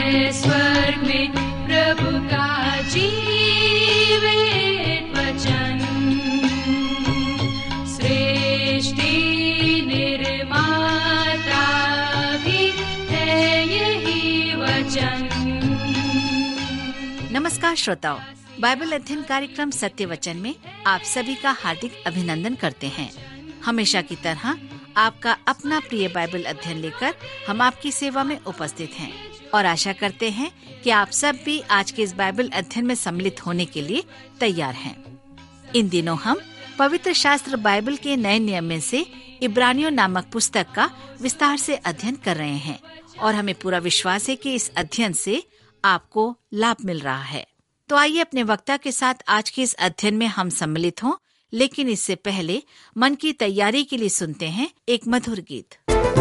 है स्वर्ग में प्रभु का जीवित वचन। सृष्टि निर्माता भी है यही वचन। नमस्कार श्रोताओ, बाइबल अध्ययन कार्यक्रम सत्य वचन में आप सभी का हार्दिक अभिनंदन करते हैं। हमेशा की तरह आपका अपना प्रिय बाइबल अध्ययन लेकर हम आपकी सेवा में उपस्थित हैं और आशा करते हैं कि आप सब भी आज के इस बाइबल अध्ययन में सम्मिलित होने के लिए तैयार हैं। इन दिनों हम पवित्र शास्त्र बाइबल के नए नियम में से इब्रानियों नामक पुस्तक का विस्तार से अध्ययन कर रहे हैं और हमें पूरा विश्वास है कि इस अध्ययन से आपको लाभ मिल रहा है। तो आइए अपने वक्ता के साथ आज के इस अध्ययन में हम सम्मिलित हों, लेकिन इससे पहले मन की तैयारी के लिए सुनते हैं एक मधुर गीत।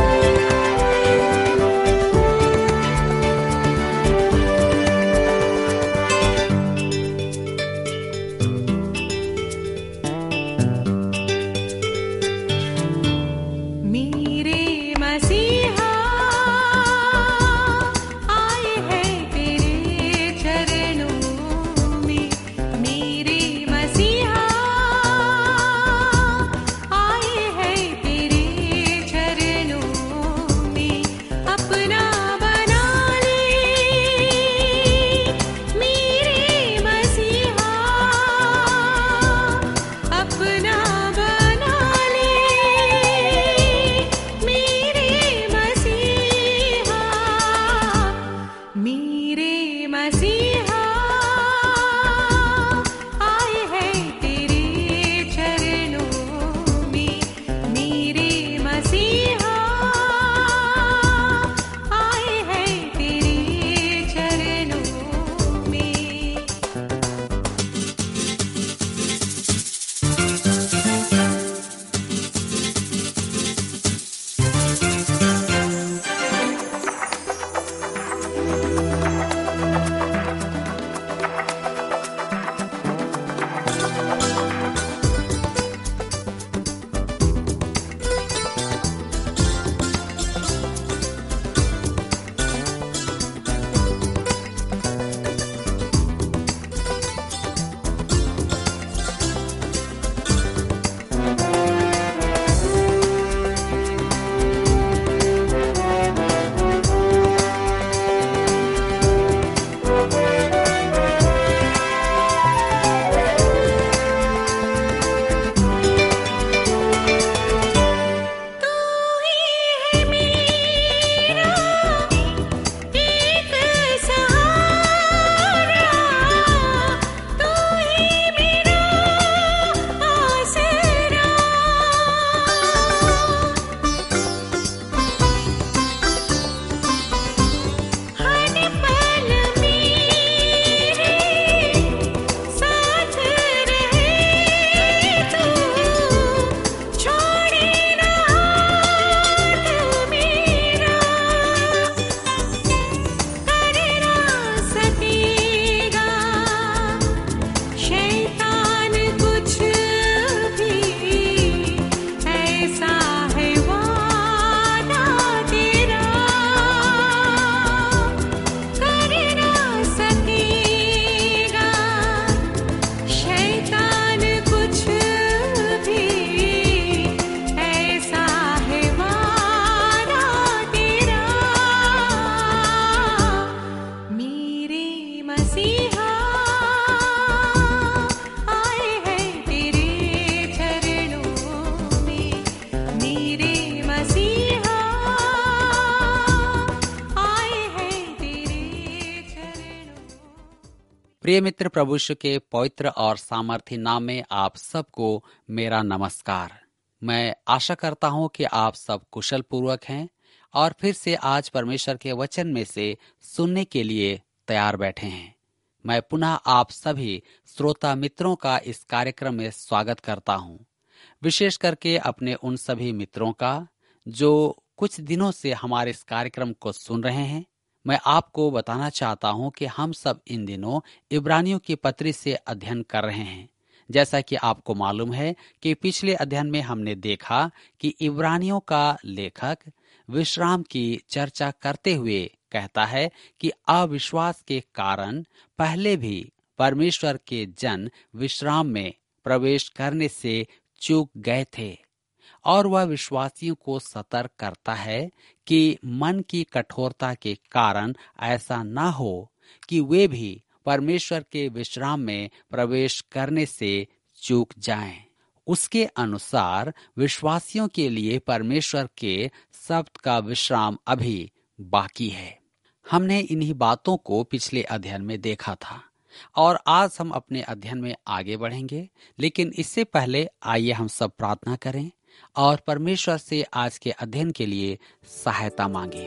प्रिय मित्र, प्रभु यीशु के पवित्र और सामर्थी नाम में आप सबको मेरा नमस्कार। मैं आशा करता हूं कि आप सब कुशल पूर्वक हैं और फिर से आज परमेश्वर के वचन में से सुनने के लिए तैयार बैठे हैं। मैं पुनः आप सभी श्रोता मित्रों का इस कार्यक्रम में स्वागत करता हूं, विशेष करके अपने उन सभी मित्रों का जो कुछ दिनों से हमारे इस कार्यक्रम को सुन रहे हैं। मैं आपको बताना चाहता हूं कि हम सब इन दिनों इब्रानियों की पत्री से अध्ययन कर रहे हैं। जैसा कि आपको मालूम है कि पिछले अध्ययन में हमने देखा कि इब्रानियों का लेखक विश्राम की चर्चा करते हुए कहता है कि अविश्वास के कारण पहले भी परमेश्वर के जन विश्राम में प्रवेश करने से चूक गए थे और वह विश्वासियों को सतर्क करता है कि मन की कठोरता के कारण ऐसा न हो कि वे भी परमेश्वर के विश्राम में प्रवेश करने से चूक जाएं। उसके अनुसार विश्वासियों के लिए परमेश्वर के शब्द का विश्राम अभी बाकी है। हमने इन्हीं बातों को पिछले अध्ययन में देखा था और आज हम अपने अध्ययन में आगे बढ़ेंगे, लेकिन इससे पहले आइए हम सब प्रार्थना करें और परमेश्वर से आज के अध्ययन के लिए सहायता मांगे।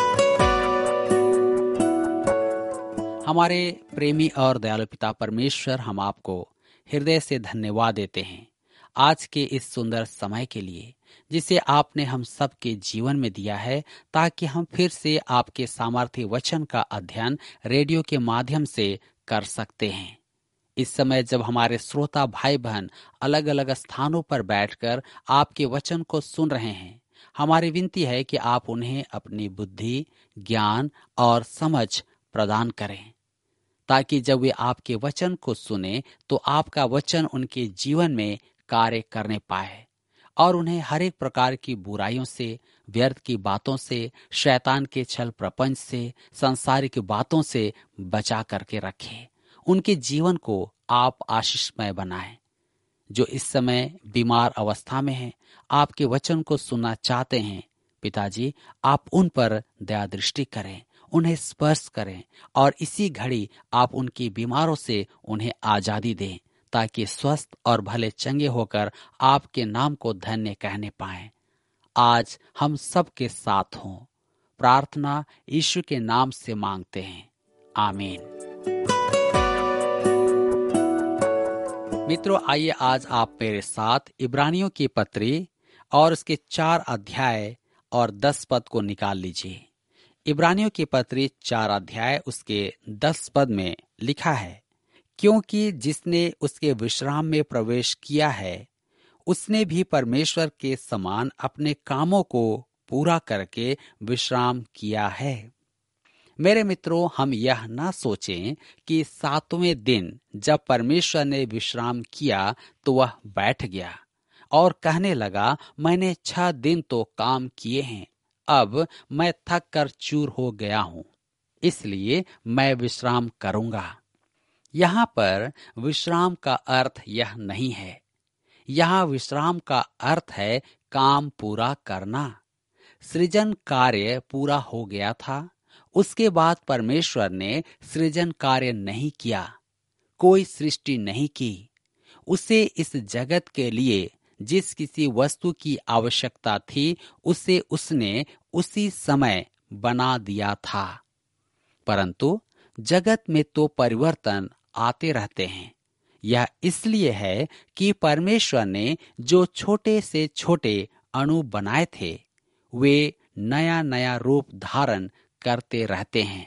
हमारे प्रेमी और दयालु पिता परमेश्वर, हम आपको हृदय से धन्यवाद देते हैं आज के इस सुंदर समय के लिए जिसे आपने हम सब के जीवन में दिया है, ताकि हम फिर से आपके सामर्थ्य वचन का अध्ययन रेडियो के माध्यम से कर सकते हैं। इस समय जब हमारे श्रोता भाई बहन अलग अलग स्थानों पर बैठकर आपके वचन को सुन रहे हैं, हमारी विनती है कि आप उन्हें अपनी बुद्धि, ज्ञान और समझ प्रदान करें, ताकि जब वे आपके वचन को सुने तो आपका वचन उनके जीवन में कार्य करने पाए और उन्हें हर एक प्रकार की बुराइयों से, व्यर्थ की बातों से, शैतान के छल प्रपंच से, सांसारिक बातों से बचा करके रखें। उनके जीवन को आप आशीषमय बनाएं। जो इस समय बीमार अवस्था में हैं, आपके वचन को सुनना चाहते हैं, पिताजी आप उन पर दया दृष्टि करें, उन्हें स्पर्श करें और इसी घड़ी आप उनकी बीमारों से उन्हें आजादी दें, ताकि स्वस्थ और भले चंगे होकर आपके नाम को धन्य कहने पाएं। आज हम सब के साथ हों। प्रार्थना यीशु के नाम से मांगते हैं, आमीन। मित्रों, आइए आज आप मेरे साथ इब्रानियों की पत्री और उसके 4 अध्याय और 10 पद को निकाल लीजिए। इब्रानियों की पत्री 4 अध्याय उसके 10 पद में लिखा है, क्योंकि जिसने उसके विश्राम में प्रवेश किया है उसने भी परमेश्वर के समान अपने कामों को पूरा करके विश्राम किया है। मेरे मित्रों, हम यह ना सोचें कि 7वें दिन जब परमेश्वर ने विश्राम किया तो वह बैठ गया और कहने लगा, मैंने 6 दिन तो काम किए हैं, अब मैं थक कर चूर हो गया हूं, इसलिए मैं विश्राम करूंगा। यहाँ पर विश्राम का अर्थ यह नहीं है। यहाँ विश्राम का अर्थ है काम पूरा करना। सृजन कार्य पूरा हो गया था, उसके बाद परमेश्वर ने सृजन कार्य नहीं किया, कोई सृष्टि नहीं की। उसे इस जगत के लिए जिस किसी वस्तु की आवश्यकता थी उसे उसने उसी समय बना दिया था। परंतु जगत में तो परिवर्तन आते रहते हैं। यह इसलिए है कि परमेश्वर ने जो छोटे से छोटे अणु बनाए थे वे नया नया रूप धारण करते रहते हैं।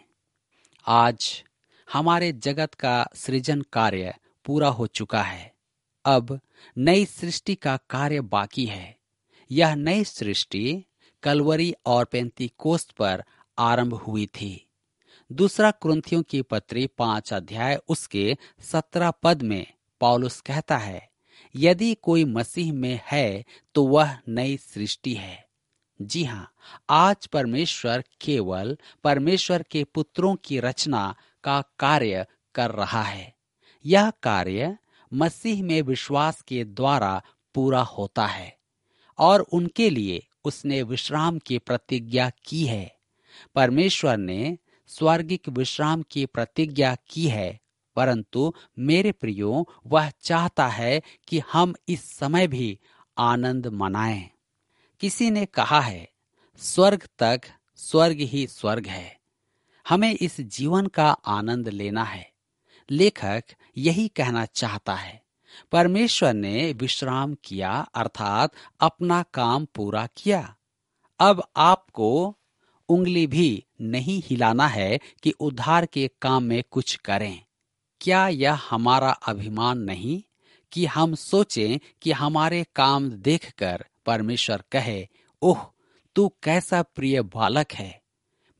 आज हमारे जगत का सृजन कार्य पूरा हो चुका है, अब नई सृष्टि का कार्य बाकी है। यह नई सृष्टि कलवरी और पेंतीकोस्त पर आरंभ हुई थी। दूसरा कुरिन्थियों की पत्री 5 अध्याय उसके 17 पद में पौलुस कहता है, यदि कोई मसीह में है तो वह नई सृष्टि है। जी हाँ, आज परमेश्वर केवल परमेश्वर के पुत्रों की रचना का कार्य कर रहा है। यह कार्य मसीह में विश्वास के द्वारा पूरा होता है और उनके लिए उसने विश्राम की प्रतिज्ञा की है। परमेश्वर ने स्वर्गिक विश्राम की प्रतिज्ञा की है, परंतु मेरे प्रियो, वह चाहता है कि हम इस समय भी आनंद मनाएं। किसी ने कहा है, स्वर्ग तक स्वर्ग ही स्वर्ग है। हमें इस जीवन का आनंद लेना है। लेखक यही कहना चाहता है। परमेश्वर ने विश्राम किया, अर्थात अपना काम पूरा किया। अब आपको उंगली भी नहीं हिलाना है कि उद्धार के काम में कुछ करें। क्या यह हमारा अभिमान नहीं कि हम सोचें कि हमारे काम देखकर परमेश्वर कहे, ओह तू कैसा प्रिय बालक है,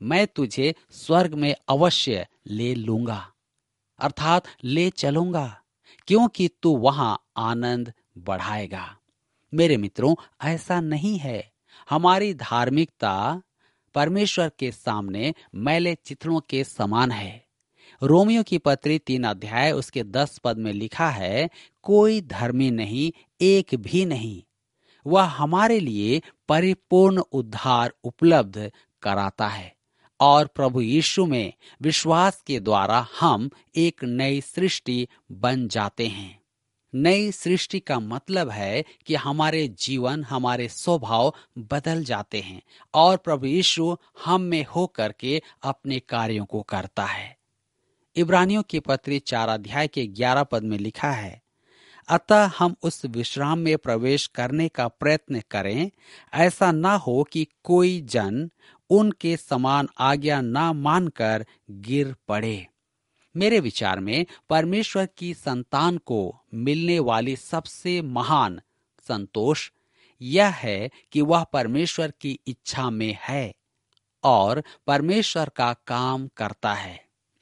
मैं तुझे स्वर्ग में अवश्य ले लूंगा, अर्थात ले चलूंगा, क्योंकि तू वहां आनंद बढ़ाएगा। मेरे मित्रों, ऐसा नहीं है। हमारी धार्मिकता परमेश्वर के सामने मैले चिथड़ों के समान है। रोमियो की पत्री 3 अध्याय उसके 10 पद में लिखा है, कोई धर्मी नहीं, एक भी नहीं। वह हमारे लिए परिपूर्ण उद्धार उपलब्ध कराता है और प्रभु यीशु में विश्वास के द्वारा हम एक नई सृष्टि बन जाते हैं। नई सृष्टि का मतलब है कि हमारे जीवन, हमारे स्वभाव बदल जाते हैं और प्रभु यीशु हम में होकर के अपने कार्यों को करता है। इब्रानियों की पत्री 4 अध्याय के 11 पद में लिखा है, अतः हम उस विश्राम में प्रवेश करने का प्रयत्न करें, ऐसा ना हो कि कोई जन उनके समान आज्ञा ना मानकर गिर पड़े। मेरे विचार में परमेश्वर की संतान को मिलने वाली सबसे महान संतोष यह है कि वह परमेश्वर की इच्छा में है और परमेश्वर का काम करता है,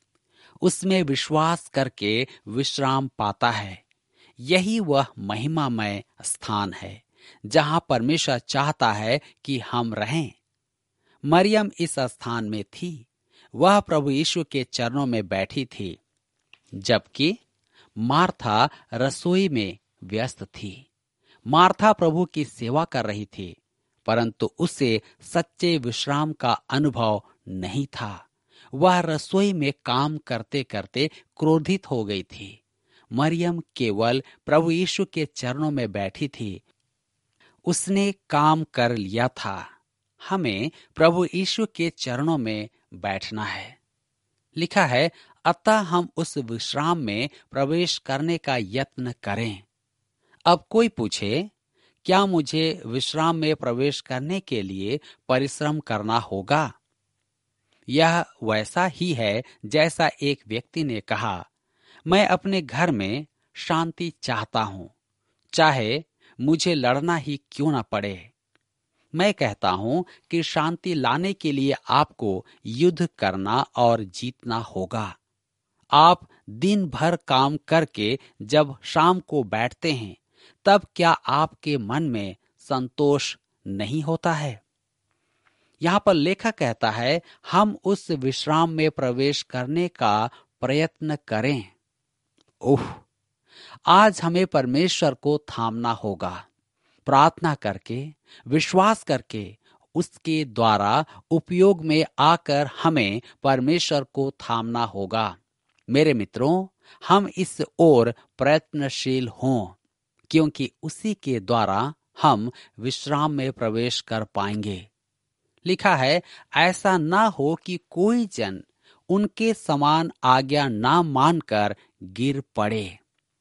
उसमें विश्वास करके विश्राम पाता है। यही वह महिमामय स्थान है जहां परमेश्वर चाहता है कि हम रहें। मरियम इस स्थान में थी। वह प्रभु यीशु के चरणों में बैठी थी, जबकि मार्था रसोई में व्यस्त थी। मार्था प्रभु की सेवा कर रही थी, परंतु उसे सच्चे विश्राम का अनुभव नहीं था। वह रसोई में काम करते करते क्रोधित हो गई थी। मरियम केवल प्रभु यीशु के चरणों में बैठी थी। उसने काम कर लिया था। हमें प्रभु यीशु के चरणों में बैठना है। लिखा है, अतः हम उस विश्राम में प्रवेश करने का यत्न करें। अब कोई पूछे, क्या मुझे विश्राम में प्रवेश करने के लिए परिश्रम करना होगा? यह वैसा ही है जैसा एक व्यक्ति ने कहा, मैं अपने घर में शांति चाहता हूं, चाहे मुझे लड़ना ही क्यों न पड़े। मैं कहता हूं कि शांति लाने के लिए आपको युद्ध करना और जीतना होगा। आप दिन भर काम करके जब शाम को बैठते हैं, तब क्या आपके मन में संतोष नहीं होता है? यहाँ पर लेखक कहता है, हम उस विश्राम में प्रवेश करने का प्रयत्न करें। आज हमें परमेश्वर को थामना होगा, प्रार्थना करके, विश्वास करके, उसके द्वारा उपयोग में आकर हमें परमेश्वर को थामना होगा। मेरे मित्रों, हम इस ओर प्रयत्नशील हों, क्योंकि उसी के द्वारा हम विश्राम में प्रवेश कर पाएंगे। लिखा है, ऐसा ना हो कि कोई जन उनके समान आज्ञा ना मानकर गिर पड़े।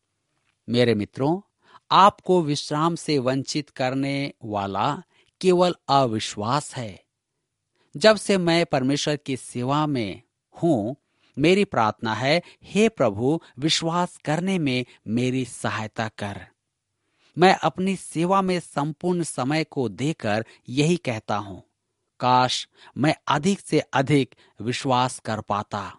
मेरे मित्रों, आपको विश्राम से वंचित करने वाला केवल अविश्वास है। जब से मैं परमेश्वर की सेवा में हूं, मेरी प्रार्थना है, हे प्रभु, विश्वास करने में मेरी सहायता कर। मैं अपनी सेवा में संपूर्ण समय को देकर यही कहता हूं, काश मैं अधिक से अधिक विश्वास कर पाता।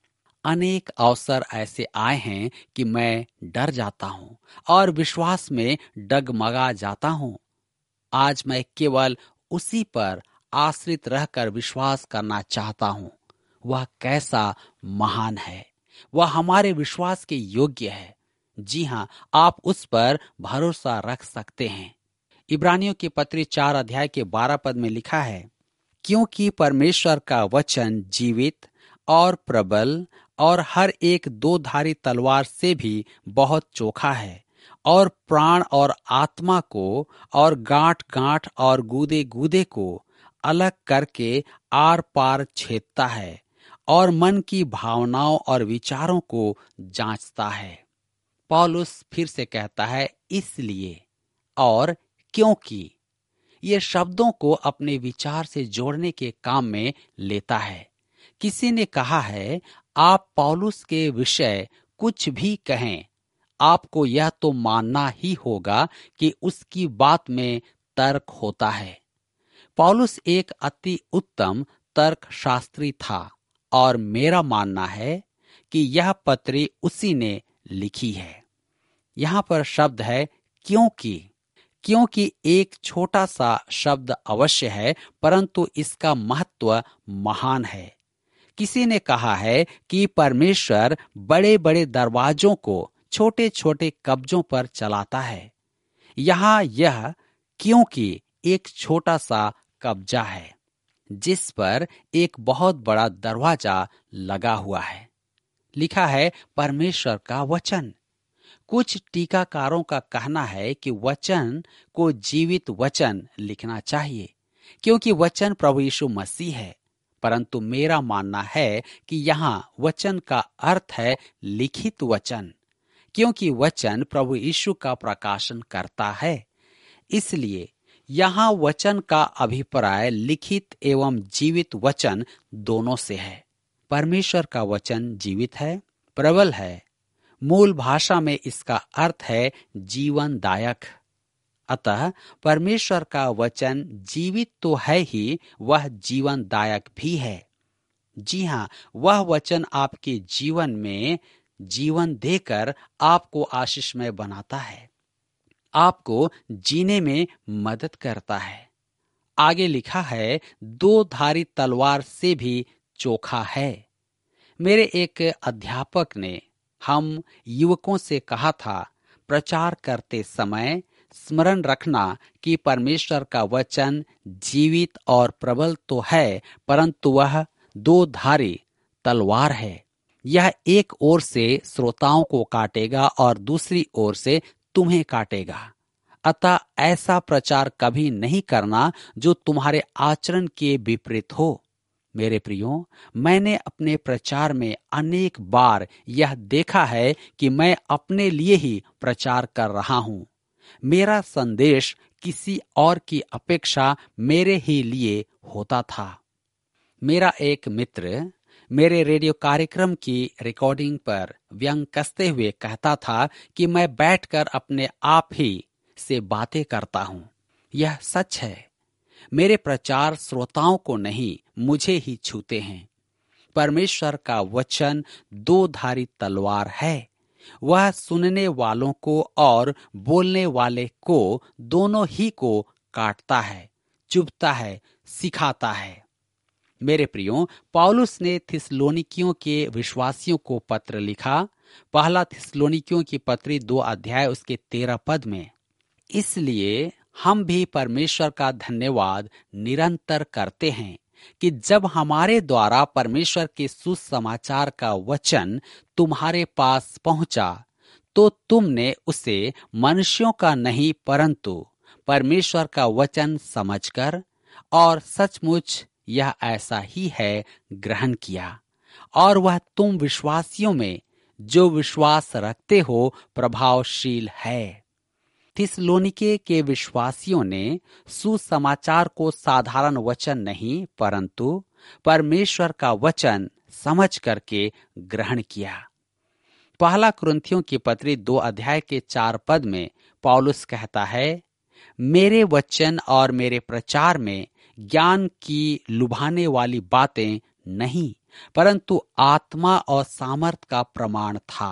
अनेक अवसर ऐसे आए हैं कि मैं डर जाता हूं और विश्वास में डगमगा जाता हूं। आज मैं केवल उसी पर आश्रित रहकर विश्वास करना चाहता हूं। वह कैसा महान है, वह हमारे विश्वास के योग्य है। जी हां, आप उस पर भरोसा रख सकते हैं। इब्रानियों की पत्री 4 अध्याय के 12 पद में लिखा है, क्योंकि परमेश्वर का वचन जीवित और प्रबल और हर एक दो-धारी तलवार से भी बहुत चोखा है और प्राण और आत्मा को और गांठ गांठ और गूदे गूदे को अलग करके आर पार छेदता है और मन की भावनाओं और विचारों को जांचता है। पौलुस फिर से कहता है, इसलिए और क्योंकि। ये शब्दों को अपने विचार से जोड़ने के काम में लेता है। किसी ने कहा है, आप पौलुस के विषय कुछ भी कहें, आपको यह तो मानना ही होगा कि उसकी बात में तर्क होता है। पौलुस एक अति उत्तम तर्क शास्त्री था और मेरा मानना है कि यह पत्री उसी ने लिखी है। यहाँ पर शब्द है क्योंकि। क्योंकि एक छोटा सा शब्द अवश्य है, परंतु इसका महत्व महान है। किसी ने कहा है कि परमेश्वर बड़े बड़े दरवाजों को छोटे छोटे कब्जों पर चलाता है। यहाँ यह क्योंकि एक छोटा सा कब्जा है जिस पर एक बहुत बड़ा दरवाजा लगा हुआ है। लिखा है परमेश्वर का वचन। कुछ टीकाकारों का कहना है कि वचन को जीवित वचन लिखना चाहिए क्योंकि वचन प्रभु यीशु मसीह है, परंतु मेरा मानना है कि यहाँ वचन का अर्थ है लिखित वचन, क्योंकि वचन प्रभु यीशु का प्रकाशन करता है। इसलिए यहाँ वचन का अभिप्राय लिखित एवं जीवित वचन दोनों से है। परमेश्वर का वचन जीवित है, प्रबल है। मूल भाषा में इसका अर्थ है जीवनदायक। अतः परमेश्वर का वचन जीवित तो है ही, वह जीवनदायक भी है। जी हाँ, वह वचन आपके जीवन में जीवन देकर आपको आशीषमय बनाता है, आपको जीने में मदद करता है। आगे लिखा है दो धारी तलवार से भी चोखा है। मेरे एक अध्यापक ने हम युवकों से कहा था, प्रचार करते समय स्मरण रखना कि परमेश्वर का वचन जीवित और प्रबल तो है, परंतु वह दो धारी तलवार है। यह एक ओर से श्रोताओं को काटेगा और दूसरी ओर से तुम्हें काटेगा। अतः ऐसा प्रचार कभी नहीं करना जो तुम्हारे आचरण के विपरीत हो। मेरे प्रियो, मैंने अपने प्रचार में अनेक बार यह देखा है कि मैं अपने लिए ही प्रचार कर रहा हूँ। मेरा संदेश किसी और की अपेक्षा मेरे ही लिए होता था। मेरा एक मित्र मेरे रेडियो कार्यक्रम की रिकॉर्डिंग पर व्यंग कसते हुए कहता था कि मैं बैठकर अपने आप ही से बातें करता हूँ। यह सच है। मेरे प्रचार श्रोताओं को नहीं, मुझे ही छूते हैं। परमेश्वर का वचन दो धारी तलवार है। वह सुनने वालों को और बोलने वाले को दोनों ही को काटता है, चुभता है, सिखाता है। मेरे प्रियो, पौलुस ने थिस्सलुनीकियों के विश्वासियों को पत्र लिखा। पहला थिस्सलुनीकियों की पत्री 2 अध्याय उसके 13 पद में। इसलिए हम भी परमेश्वर का धन्यवाद निरंतर करते हैं कि जब हमारे द्वारा परमेश्वर के सुसमाचार का वचन तुम्हारे पास पहुंचा, तो तुमने उसे मनुष्यों का नहीं परंतु परमेश्वर का वचन समझकर और सचमुच यह ऐसा ही है ग्रहण किया, और वह तुम विश्वासियों में जो विश्वास रखते हो प्रभावशील है। थिस्सलुनीके के विश्वासियों ने सुसमाचार को साधारण वचन नहीं परंतु परमेश्वर का वचन समझ करके ग्रहण किया। पहला कुरिन्थियों की पत्री 2 अध्याय के 4 पद में पौलुस कहता है, मेरे वचन और मेरे प्रचार में ज्ञान की लुभाने वाली बातें नहीं, परंतु आत्मा और सामर्थ का प्रमाण था।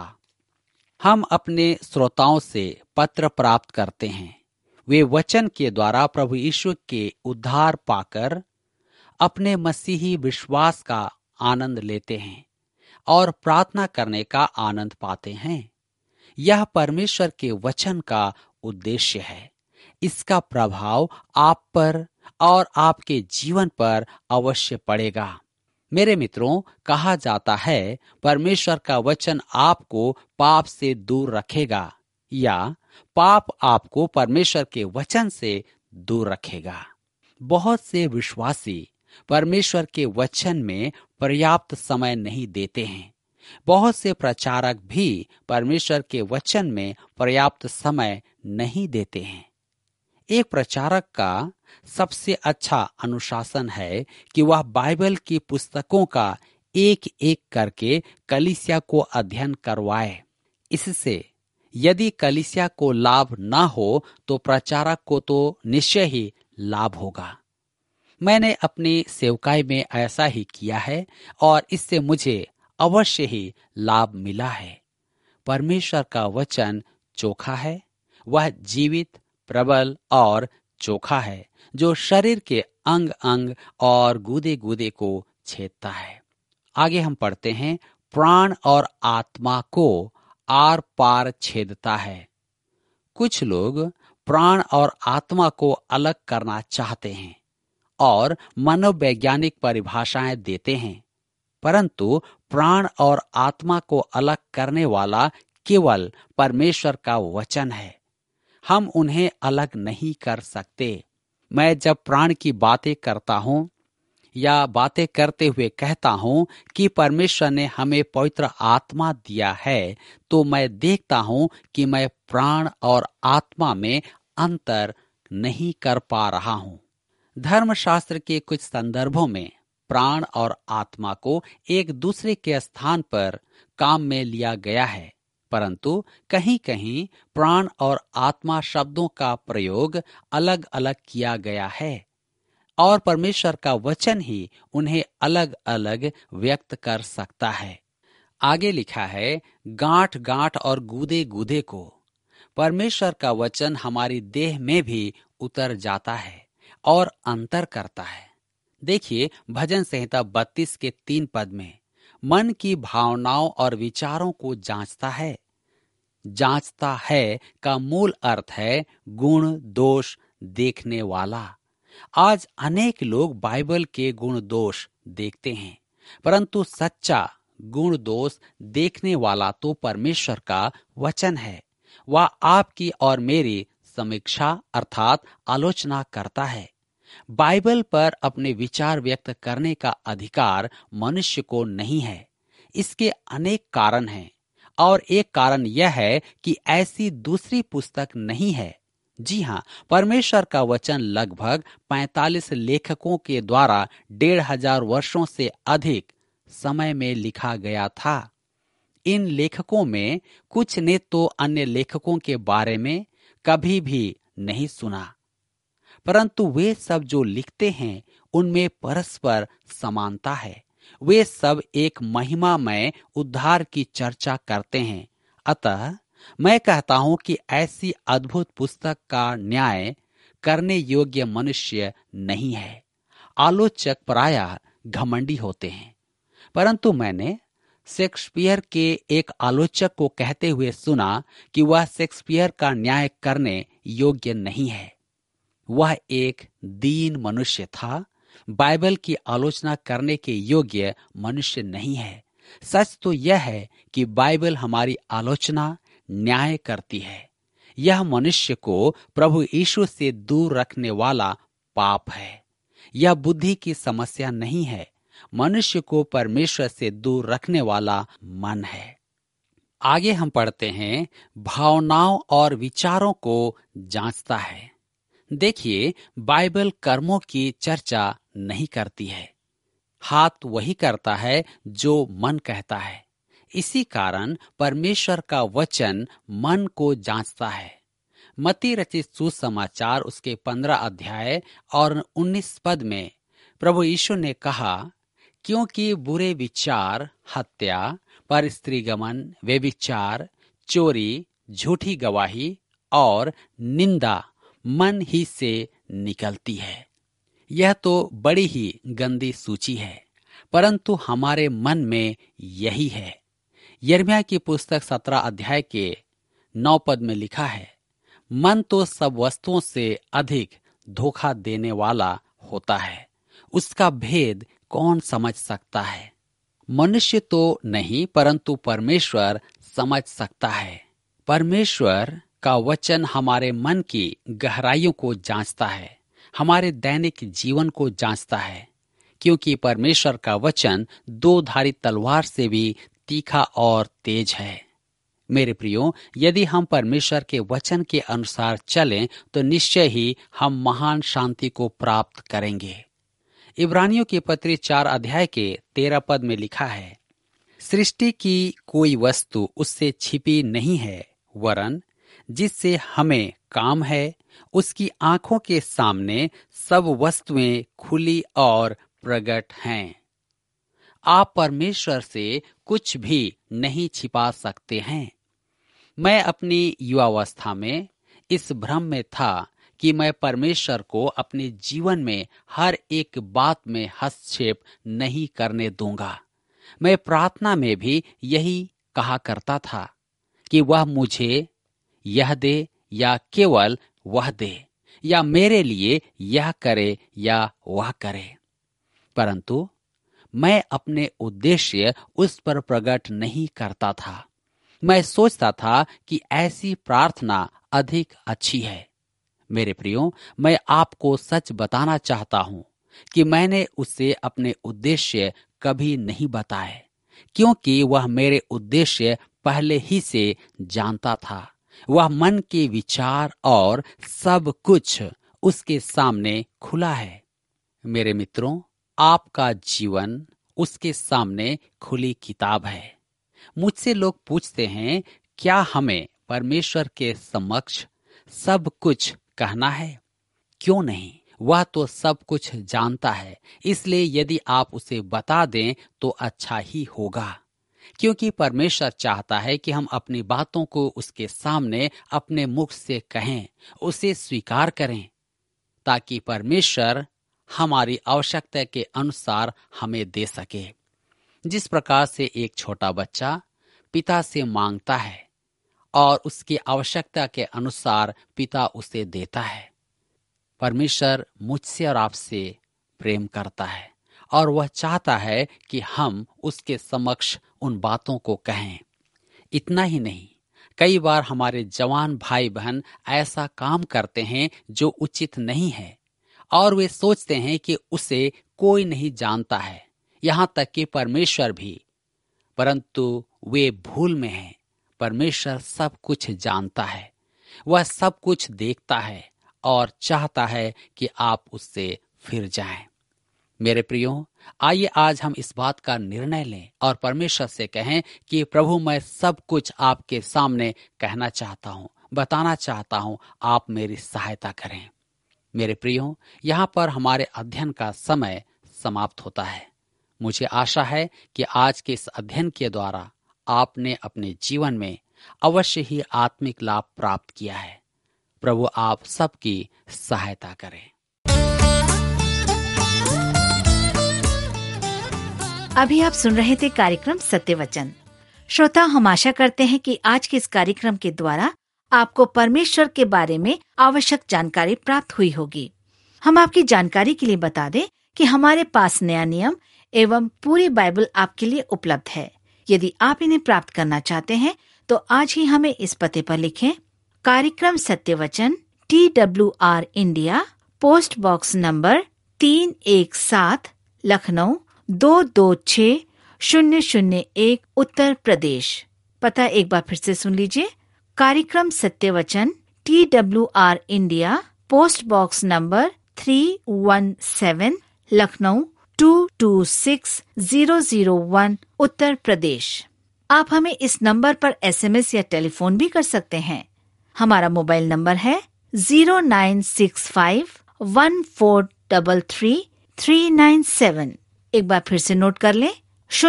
हम अपने श्रोताओं से पत्र प्राप्त करते हैं। वे वचन के द्वारा प्रभु यीशु के उद्धार पाकर अपने मसीही विश्वास का आनंद लेते हैं और प्रार्थना करने का आनंद पाते हैं। यह परमेश्वर के वचन का उद्देश्य है। इसका प्रभाव आप पर और आपके जीवन पर अवश्य पड़ेगा। मेरे मित्रों, कहा जाता है परमेश्वर का वचन आपको पाप से दूर रखेगा या पाप आपको परमेश्वर के वचन से दूर रखेगा। बहुत से विश्वासी परमेश्वर के वचन में पर्याप्त समय नहीं देते हैं। बहुत से प्रचारक भी परमेश्वर के वचन में पर्याप्त समय नहीं देते हैं। एक प्रचारक का सबसे अच्छा अनुशासन है कि वह बाइबल की पुस्तकों का एक एक करके कलीसिया को अध्ययन करवाए। इससे यदि कलीसिया को लाभ ना हो तो प्रचारक को तो निश्चय ही लाभ होगा। मैंने अपनी सेवकाई में ऐसा ही किया है और इससे मुझे अवश्य ही लाभ मिला है। परमेश्वर का वचन चोखा है, वह जीवित, प्रबल और चोखा है, जो शरीर के अंग अंग और गूदे गूदे को छेदता है। आगे हम पढ़ते हैं, प्राण और आत्मा को आर पार छेदता है। कुछ लोग प्राण और आत्मा को अलग करना चाहते हैं और मनोवैज्ञानिक परिभाषाएं देते हैं, परंतु प्राण और आत्मा को अलग करने वाला केवल परमेश्वर का वचन है। हम उन्हें अलग नहीं कर सकते। मैं जब प्राण की बातें करता हूं या बातें करते हुए कहता हूं कि परमेश्वर ने हमें पवित्र आत्मा दिया है, तो मैं देखता हूं कि मैं प्राण और आत्मा में अंतर नहीं कर पा रहा हूं। धर्मशास्त्र के कुछ संदर्भों में प्राण और आत्मा को एक दूसरे के स्थान पर काम में लिया गया है, परंतु कहीं कहीं प्राण और आत्मा शब्दों का प्रयोग अलग अलग किया गया है और परमेश्वर का वचन ही उन्हें अलग अलग व्यक्त कर सकता है। आगे लिखा है, गांठ गांठ और गूदे गूदे को। परमेश्वर का वचन हमारी देह में भी उतर जाता है और अंतर करता है। देखिए, भजन संहिता 32 के 3 पद में, मन की भावनाओं और विचारों को जांचता है। जांचता है का मूल अर्थ है गुण दोष देखने वाला। आज अनेक लोग बाइबल के गुण दोष देखते हैं, परंतु सच्चा गुण दोष देखने वाला तो परमेश्वर का वचन है। वह आपकी और मेरी समीक्षा अर्थात आलोचना करता है। बाइबल पर अपने विचार व्यक्त करने का अधिकार मनुष्य को नहीं है। इसके अनेक कारण हैं और एक कारण यह है कि ऐसी दूसरी पुस्तक नहीं है। जी हाँ, परमेश्वर का वचन लगभग 45 लेखकों के द्वारा 1500 वर्षों से अधिक समय में लिखा गया था। इन लेखकों में कुछ ने तो अन्य लेखकों के बारे में कभी भी नहीं सुना, परंतु वे सब जो लिखते हैं उनमें परस्पर समानता है। वे सब एक महिमामय उद्धार की चर्चा करते हैं। अतः मैं कहता हूं कि ऐसी अद्भुत पुस्तक का न्याय करने योग्य मनुष्य नहीं है। आलोचक प्रायः घमंडी होते हैं, परंतु मैंने शेक्सपियर के एक आलोचक को कहते हुए सुना कि वह शेक्सपियर का न्याय करने योग्य नहीं है। वह एक दीन मनुष्य था, बाइबल की आलोचना करने के योग्य मनुष्य नहीं है। सच तो यह है कि बाइबल हमारी आलोचना न्याय करती है। यह मनुष्य को प्रभु यीशु से दूर रखने वाला पाप है। यह बुद्धि की समस्या नहीं है, मनुष्य को परमेश्वर से दूर रखने वाला मन है। आगे हम पढ़ते हैं, भावनाओं और विचारों को जांचता है। देखिए, बाइबल कर्मों की चर्चा नहीं करती है। हाथ वही करता है जो मन कहता है। इसी कारण परमेश्वर का वचन मन को जांचता है। मत्ती रचित सुसमाचार उसके 15 अध्याय और 19 पद में प्रभु यीशु ने कहा, क्योंकि बुरे विचार, हत्या, परस्त्रीगमन, व्यभिचार, चोरी, झूठी गवाही और निंदा मन ही से निकलती है। यह तो बड़ी ही गंदी सूची है, परंतु हमारे मन में यही है। यिर्मयाह की पुस्तक 17 अध्याय के 9 पद में लिखा है, मन तो सब वस्तुओं से अधिक धोखा देने वाला होता है, उसका भेद कौन समझ सकता है। मनुष्य तो नहीं, परंतु परमेश्वर समझ सकता है। परमेश्वर का वचन हमारे मन की गहराइयों को जांचता है, हमारे दैनिक जीवन को जांचता है, क्योंकि परमेश्वर का वचन दो धारी तलवार से भी तीखा और तेज है। मेरे प्रियो, यदि हम परमेश्वर के वचन के अनुसार चलें तो निश्चय ही हम महान शांति को प्राप्त करेंगे। इब्रानियों की पत्री 4 अध्याय के 13 पद में लिखा है, सृष्टि की कोई वस्तु उससे छिपी नहीं है, वरन जिससे हमें काम है उसकी आंखों के सामने सब वस्तुएं खुली और प्रकट हैं। आप परमेश्वर से कुछ भी नहीं छिपा सकते हैं। मैं अपनी युवावस्था में इस भ्रम में था कि मैं परमेश्वर को अपने जीवन में हर एक बात में हस्तक्षेप नहीं करने दूंगा। मैं प्रार्थना में भी यही कहा करता था कि वह मुझे यह दे या केवल वह दे, या मेरे लिए यह करे या वह करे। परंतु मैं अपने उद्देश्य उस पर प्रकट नहीं करता था। मैं सोचता था कि ऐसी प्रार्थना अधिक अच्छी है। मेरे प्रियो, मैं आपको सच बताना चाहता हूं कि मैंने उसे अपने उद्देश्य कभी नहीं बताए, क्योंकि वह मेरे उद्देश्य पहले ही से जानता था। वह मन के विचार और सब कुछ उसके सामने खुला है। मेरे मित्रों, आपका जीवन उसके सामने खुली किताब है। मुझसे लोग पूछते हैं, क्या हमें परमेश्वर के समक्ष सब कुछ कहना है? क्यों नहीं, वह तो सब कुछ जानता है। इसलिए यदि आप उसे बता दें तो अच्छा ही होगा, क्योंकि परमेश्वर चाहता है कि हम अपनी बातों को उसके सामने अपने मुख से कहें, उसे स्वीकार करें, ताकि परमेश्वर हमारी आवश्यकता के अनुसार हमें दे सके। जिस प्रकार से एक छोटा बच्चा पिता से मांगता है और उसकी आवश्यकता के अनुसार पिता उसे देता है, परमेश्वर मुझसे और आपसे प्रेम करता है और वह चाहता है कि हम उसके समक्ष उन बातों को कहें। इतना ही नहीं, कई बार हमारे जवान भाई बहन ऐसा काम करते हैं जो उचित नहीं है और वे सोचते हैं कि उसे कोई नहीं जानता है, यहाँ तक कि परमेश्वर भी, परंतु वे भूल में हैं। परमेश्वर सब कुछ जानता है, वह सब कुछ देखता है और चाहता है कि आप उससे फिर जाएं। मेरे प्रियो, आइए आज हम इस बात का निर्णय लें और परमेश्वर से कहें कि प्रभु, मैं सब कुछ आपके सामने कहना चाहता हूँ, बताना चाहता हूँ, आप मेरी सहायता करें। मेरे प्रियो, यहाँ पर हमारे अध्ययन का समय समाप्त होता है। मुझे आशा है कि आज के इस अध्ययन के द्वारा आपने अपने जीवन में अवश्य ही आत्मिक लाभ प्राप्त किया है। प्रभु आप सबकी सहायता करें। अभी आप सुन रहे थे कार्यक्रम सत्य वचन। श्रोता, हम आशा करते हैं कि आज के इस कार्यक्रम के द्वारा आपको परमेश्वर के बारे में आवश्यक जानकारी प्राप्त हुई होगी। हम आपकी जानकारी के लिए बता दें कि हमारे पास नया नियम एवं पूरी बाइबल आपके लिए उपलब्ध है। यदि आप इन्हें प्राप्त करना चाहते हैं तो आज ही हमें इस पते पर लिखें। कार्यक्रम सत्य वचन, TWR India, post box number 317, Lucknow 226001, Uttar Pradesh. पता एक बार फिर से सुन लीजिए। कार्यक्रम सत्य वचन, TWR India, post box number 317, Lucknow 226001, Uttar Pradesh. आप हमें इस नंबर पर SMS या टेलीफोन भी कर सकते हैं। हमारा मोबाइल नंबर है 096514339397। एक बार फिर से नोट कर लें,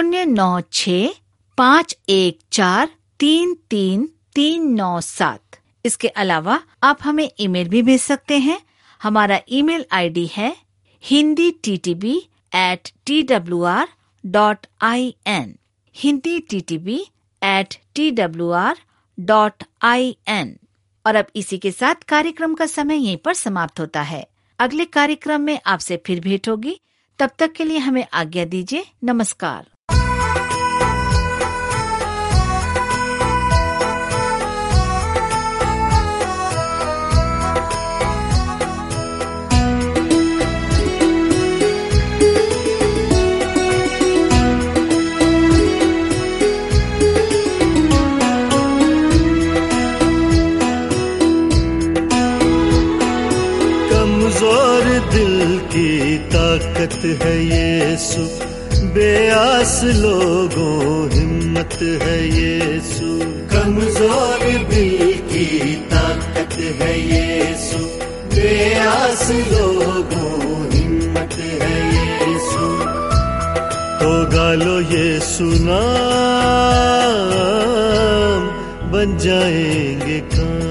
096514339397। इसके अलावा आप हमें ईमेल भी भेज सकते हैं। हमारा ईमेल ID है hindi@twr.in, hindi@twr.in। और अब इसी के साथ कार्यक्रम का समय यहीं पर समाप्त होता है। अगले कार्यक्रम में आपसे फिर भेंट होगी। तब तक के लिए हमें आज्ञा दीजिए। नमस्कार। दिल की ताकत है यीशु, बेआस लोगों हिम्मत है यीशु। कमजोर दिल की ताकत है यीशु, बेआस लोगों हिम्मत है यीशु। तो गालो यीशु नाम, बन जाएंगे काम।